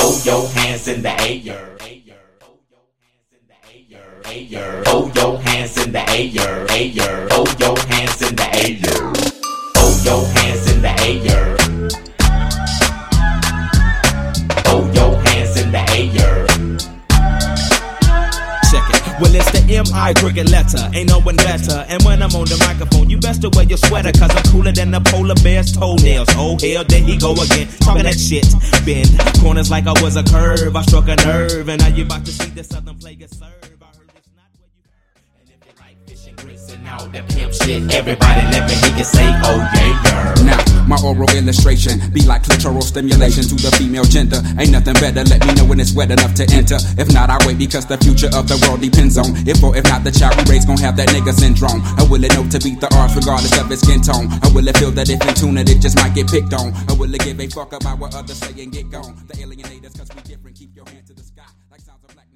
Throw your hands in the air. Throw your hands in the air. Throw your hands in the air. Throw your hands in the air. Throw your hands in the air. Check it. Well, it's the M.I. cricket letter, ain't no one better. And when I'm on the microphone, you best to wear your sweater, cause I'm cooler than the polar bear's toenails. Oh hell, there he go again, talking that shit. Bend corners like I was a curve, I struck a nerve, and now you about to see the Southern player serve. I heard it's not what you heard. And if you like fish and grits and all that pimp shit, everybody let me hear you say, oh yeah. Now, my oral illustration be like clitoral stimulation to the female gender. Ain't nothing better, let me know when it's wet enough to enter. If not, I wait because the future of the world depends on if or if not the child we raise gon' have that nigga syndrome. Or will it know to beat the odds regardless of its skin tone? Or will it feel that if in tune it just might get picked on? Or will it give a fuck about what others say and get gone? The alienators, cause we different, keep your hand to the sky like sounds of black.